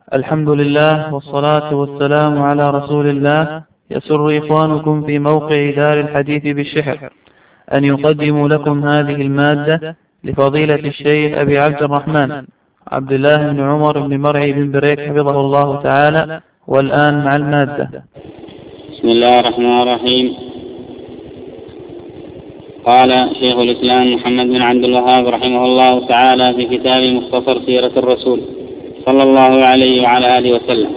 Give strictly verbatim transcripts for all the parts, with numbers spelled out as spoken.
الحمد لله والصلاة والسلام على رسول الله. يسر إخوانكم في موقع دار الحديث بالشحر أن يقدموا لكم هذه المادة لفضيلة الشيخ أبي عبد الرحمن عبد الله بن عمر بن مرعي بن بريك حفظه الله تعالى. والآن مع المادة. بسم الله الرحمن الرحيم. قال شيخ الإسلام محمد بن عبد الوهاب رحمه الله تعالى في كتاب مختصر سيرة الرسول صلى الله عليه وعلى آله وسلم،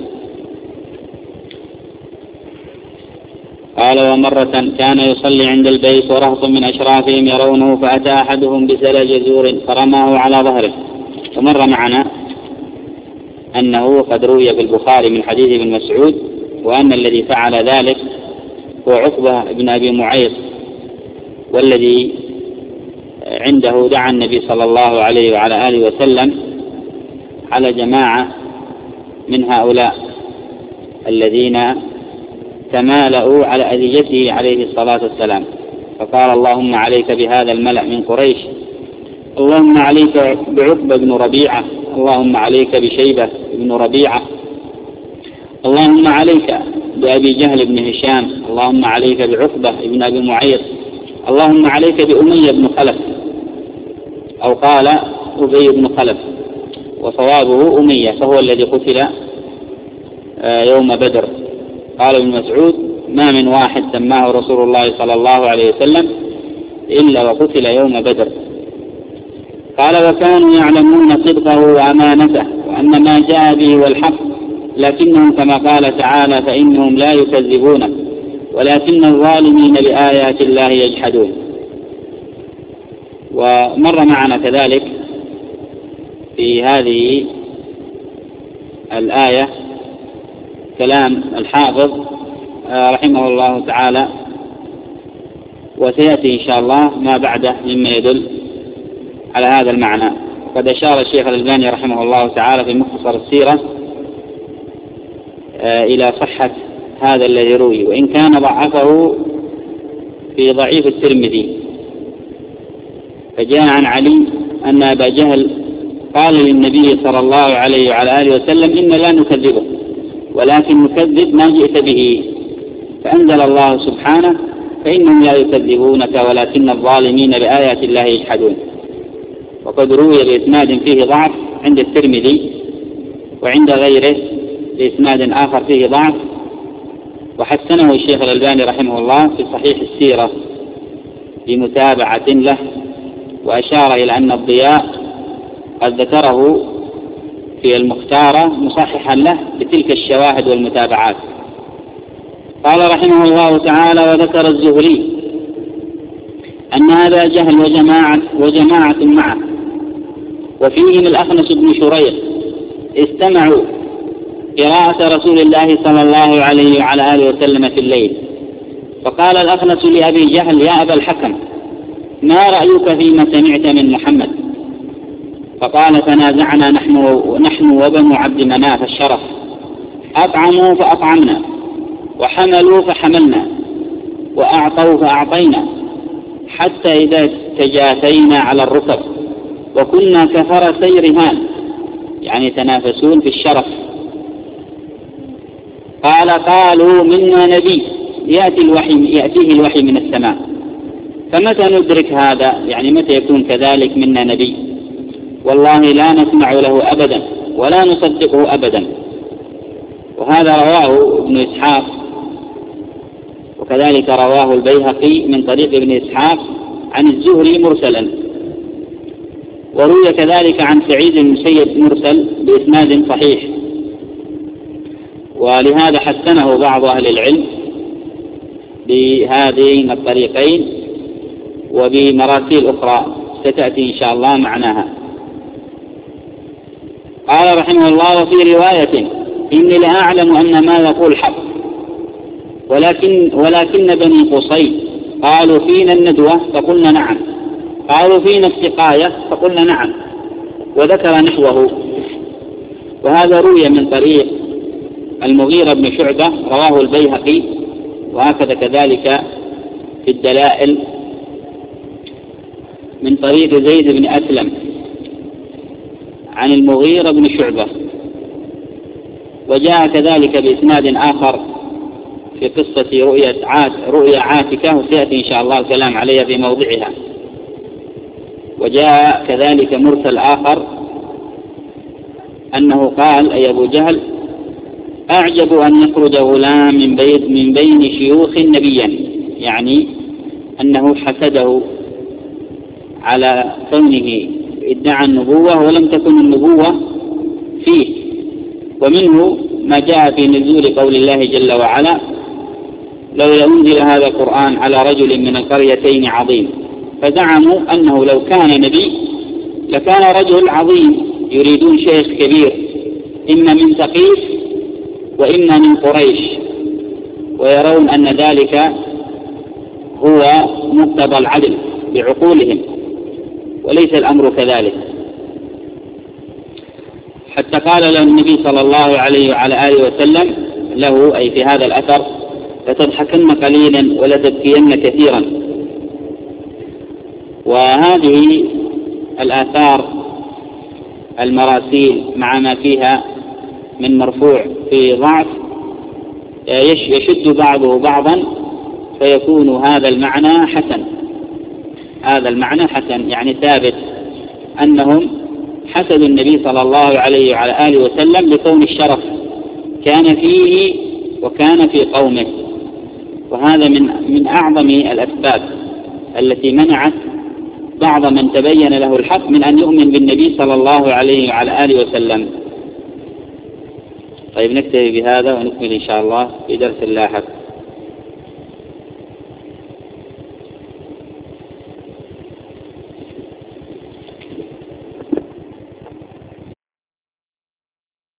قال: ومرة كان يصلي عند البيت ورهط من أشرافهم يرونه، فأتى أحدهم بسل جزور فرماه على ظهره. ومر معنا أنه قد روي في البخاري من حديث ابن مسعود، وأن الذي فعل ذلك هو عقبة بن أبي معيط، والذي عنده دعا النبي صلى الله عليه وعلى آله وسلم على جماعة من هؤلاء الذين تمالؤوا على أذيته عليه الصلاة والسلام، فقال: اللهم عليك بهذا الملأ من قريش، اللهم عليك بعقبة بن ربيعة، اللهم عليك بشيبة بن ربيعة، اللهم عليك بأبي جهل بن هشام، اللهم عليك بعقبة بن أبي معيط، اللهم عليك بأمية بن خلف، أو قال أبي بن خلف، وصوابه أمية، فهو الذي قتل يوم بدر. قال ابن مسعود: ما من واحد سماه رسول الله صلى الله عليه وسلم إلا وقتل يوم بدر. قال: وكانوا يعلمون صدقه وأمانته وأن ما جاء به والحق، لكنهم كما قال تعالى: فإنهم لا يكذبون ولكن الظالمين بآيات الله يجحدون. ومر معنا كذلك في هذه الآية كلام الحافظ رحمه الله تعالى، وسيأتي إن شاء الله ما بعده مما يدل على هذا المعنى. وقد أشار الشيخ الألباني رحمه الله تعالى في مختصر السيرة إلى صحة هذا الذي روي، وإن كان ضعفه في ضعيف الترمذي. فجاء عن علي أن أبا جهل قال للنبي صلى الله عليه وعلى آله وسلم: إن لا نكذبه ولكن نكذب ما جئت به، فأنزل الله سبحانه: فإنهم لا يكذبونك ولكن الظالمين بآيات الله يجحدون. وقد روي بإسناد فيه ضعف عند الترمذي وعند غيره بإسناد آخر فيه ضعف، وحسنه الشيخ الألباني رحمه الله في صحيح السيرة بمتابعة له، وأشار إلى أن الضياء قد ذكره في المختارة مصححا له بتلك الشواهد والمتابعات. قال رحمه الله تعالى: وذكر الزهري أن أبا جهل وجماعة, وجماعة معه وفيهم الأخنس بن شريح استمعوا قراءة رسول الله صلى الله عليه وعلى آله وسلم في الليل، فقال الأخنس لأبي جهل: يا أبا الحكم، ما رأيك فيما سمعت من محمد؟ فقال: تنازعنا نحن, نحن وبنو عبد مناف الشرف، أطعموا فأطعمنا، وحملوا فحملنا، وأعطوا فأعطينا، حتى إذا تجاثينا على الركب وكنا كفرسي رهان، يعني تنافسون في الشرف. قال: قالوا منا نبي يأتي الوحي يأتيه الوحي من السماء، فمتى ندرك هذا؟ يعني متى يكون كذلك منا نبي؟ والله لا نسمع له أبدا ولا نصدقه أبدا. وهذا رواه ابن إسحاق، وكذلك رواه البيهقي من طريق ابن إسحاق عن الزهري مرسلا، وروي كذلك عن سعيد بن المسيب مرسل بإسناد صحيح، ولهذا حسنه بعض أهل العلم بهذين الطريقين وبمراسيل أخرى ستأتي إن شاء الله معناها. قال رحمه الله: وفي رواية: إني لأعلم أن ما يقول حق، ولكن, ولكن بني قصي قالوا فينا الندوة فقلنا نعم، قالوا فينا السقاية فقلنا نعم، وذكر نحوه. وهذا روي من طريق المغيرة بن شعبة رواه البيهقي، وهكذا كذلك في الدلائل من طريق زيد بن أسلم عن المغيرة بن شعبة. وجاء كذلك بإسناد آخر في قصة رؤية عات رؤيا عاتكة، وسيأتي إن شاء الله الكلام عليها في موضعها. وجاء كذلك مرسل آخر أنه قال أي أبو جهل: أعجب أن يخرج غلام من بين, من بين شيوخ نبيا، يعني أنه حسده على كونه ادعى النبوة ولم تكن النبوة فيه. ومنه ما جاء في نزول قول الله جل وعلا: لولا أنزل هذا القرآن على رجل من القريتين عظيم. فزعموا أنه لو كان نبي لكان رجل عظيم، يريدون شيخ كبير إما من ثقيف وإما من قريش، ويرون أن ذلك هو مقتضى العدل بعقولهم، وليس الأمر كذلك. حتى قال له النبي صلى الله عليه وعلى آله وسلم له أي في هذا الأثر: لتضحكن قليلا ولتبكين كثيرا. وهذه الآثار المراسيل مع ما فيها من مرفوع في ضعف يشد بعضه بعضا، فيكون هذا المعنى حسن. هذا المعنى حسن يعني ثابت أنهم حسدوا النبي صلى الله عليه وعلى آله وسلم لكون الشرف كان فيه وكان في قومه. وهذا من من أعظم الأسباب التي منعت بعض من تبين له الحق من أن يؤمن بالنبي صلى الله عليه وعلى آله وسلم. طيب نكتفي بهذا ونكمل إن شاء الله في درس لاحق.